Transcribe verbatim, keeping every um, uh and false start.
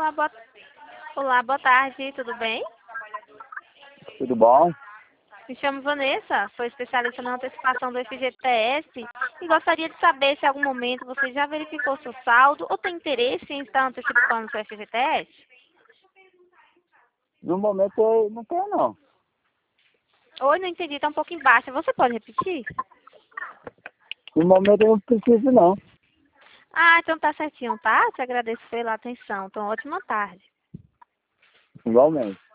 Olá, boa... Olá, boa tarde, tudo bem? Tudo bom? Me chamo Vanessa, sou especialista na antecipação do F G T S e gostaria de saber se em algum momento você já verificou seu saldo ou tem interesse em estar antecipando seu F G T S? No momento eu não tenho não. Oi, não entendi, está um pouco embaixo. Você pode repetir? No momento eu não preciso não. Ah, então tá certinho, tá? Te agradeço pela atenção. Então, ótima tarde. Igualmente.